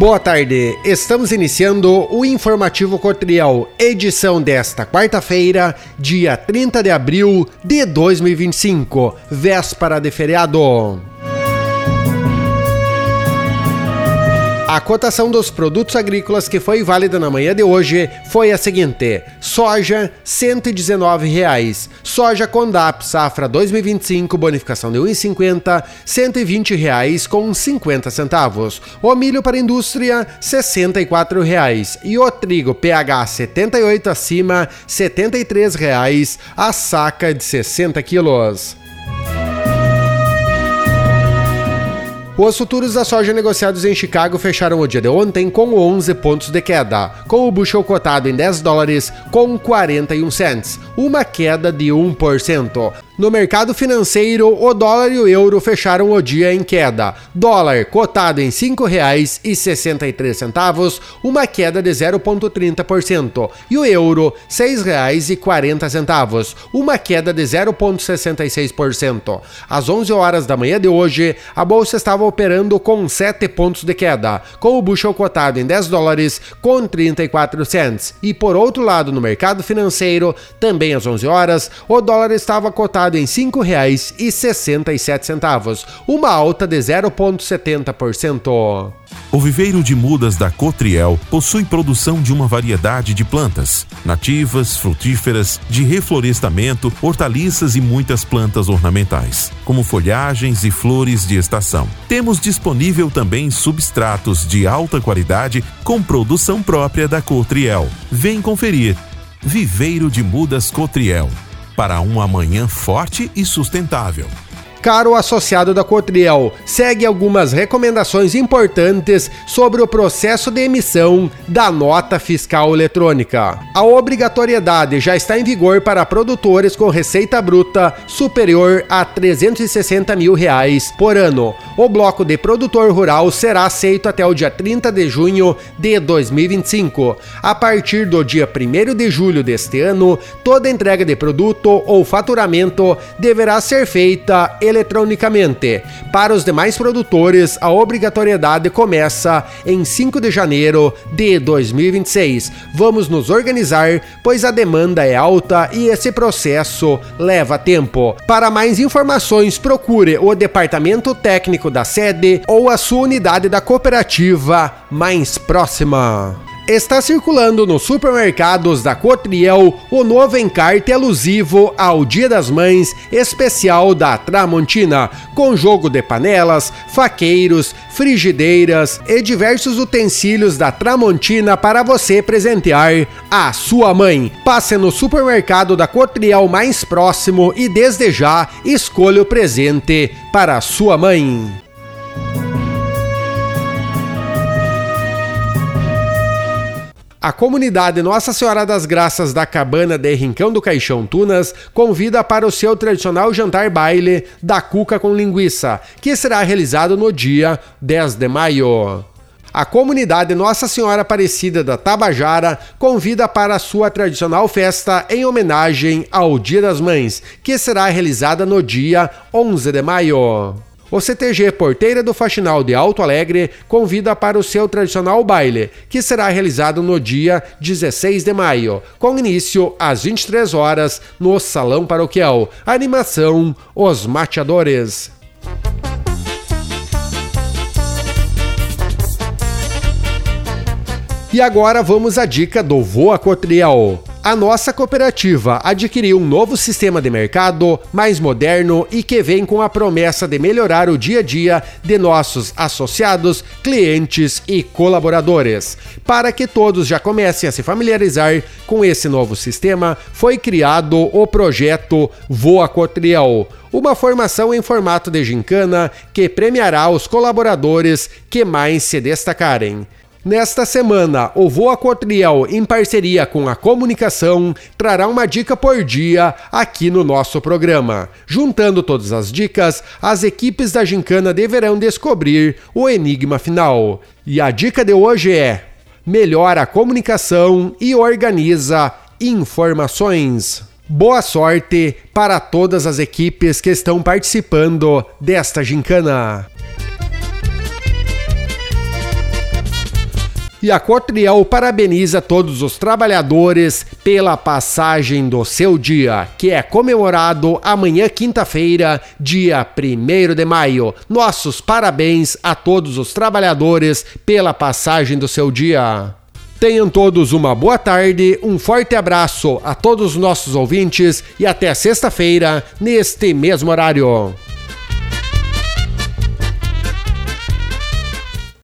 Boa tarde, estamos iniciando o Informativo Cotriel, edição desta quarta-feira, dia 30 de abril de 2025, véspera de feriado. A cotação dos produtos agrícolas que foi válida na manhã de hoje foi a seguinte: soja R$ 119, soja Condap safra 2025 bonificação de R$ 1,50, R$ 120,50. O milho para indústria R$ 64 e o trigo PH 78 acima R$ 73 a saca de 60 quilos. Os futuros da soja negociados em Chicago fecharam o dia de ontem com 11 pontos de queda, com o bushel cotado em $10 com 41 cents, uma queda de 1%. No mercado financeiro, o dólar e o euro fecharam o dia em queda. Dólar cotado em R$ 5,63, uma queda de 0,30%. E o euro, R$ 6,40, uma queda de 0,66%. Às 11 horas da manhã de hoje, a bolsa estava operando com 7 pontos de queda, com o bushel cotado em $10 com 34 cents. E por outro lado, no mercado financeiro, também às 11 horas, o dólar estava cotado em R$ 5,67, uma alta de 0,70%. O viveiro de mudas da Cotriel possui produção de uma variedade de plantas, nativas, frutíferas, de reflorestamento, hortaliças e muitas plantas ornamentais, como folhagens e flores de estação. Temos disponível também substratos de alta qualidade com produção própria da Cotriel. Vem conferir. Viveiro de mudas Cotriel, para um amanhã forte e sustentável. Caro associado da Cotriel, segue algumas recomendações importantes sobre o processo de emissão da nota fiscal eletrônica. A obrigatoriedade já está em vigor para produtores com receita bruta superior a R$ 360 mil por ano. O bloco de produtor rural será aceito até o dia 30 de junho de 2025. A partir do dia 1º de julho deste ano, toda entrega de produto ou faturamento deverá ser feita eletronicamente. Para os demais produtores, a obrigatoriedade começa em 5 de janeiro de 2026. Vamos nos organizar, pois a demanda é alta e esse processo leva tempo. Para mais informações, procure o departamento técnico da sede ou a sua unidade da cooperativa mais próxima. Está circulando nos supermercados da Cotriel o novo encarte alusivo ao Dia das Mães especial da Tramontina, com jogo de panelas, faqueiros, frigideiras e diversos utensílios da Tramontina para você presentear a sua mãe. Passe no supermercado da Cotriel mais próximo e desde já escolha o presente para a sua mãe. A comunidade Nossa Senhora das Graças da Cabana de Rincão do Caixão Tunas convida para o seu tradicional jantar baile da cuca com linguiça, que será realizado no dia 10 de maio. A comunidade Nossa Senhora Aparecida da Tabajara convida para a sua tradicional festa em homenagem ao Dia das Mães, que será realizada no dia 11 de maio. O CTG Porteira do Faxinal de Alto Alegre convida para o seu tradicional baile, que será realizado no dia 16 de maio, com início às 23 horas no Salão Paroquial. Animação: Os Mateadores. E agora vamos à dica do Voa Cotriel. A nossa cooperativa adquiriu um novo sistema de mercado mais moderno e que vem com a promessa de melhorar o dia a dia de nossos associados, clientes e colaboradores. Para que todos já comecem a se familiarizar com esse novo sistema, foi criado o projeto Voa Cotriel, uma formação em formato de gincana que premiará os colaboradores que mais se destacarem. Nesta semana, o Voa Cotriel, em parceria com a comunicação, trará uma dica por dia aqui no nosso programa. Juntando todas as dicas, as equipes da gincana deverão descobrir o enigma final. E a dica de hoje é: melhora a comunicação e organiza informações. Boa sorte para todas as equipes que estão participando desta gincana. E a Cotriel parabeniza todos os trabalhadores pela passagem do seu dia, que é comemorado amanhã, quinta-feira, dia 1º de maio. Nossos parabéns a todos os trabalhadores pela passagem do seu dia. Tenham todos uma boa tarde, um forte abraço a todos os nossos ouvintes e até sexta-feira, neste mesmo horário.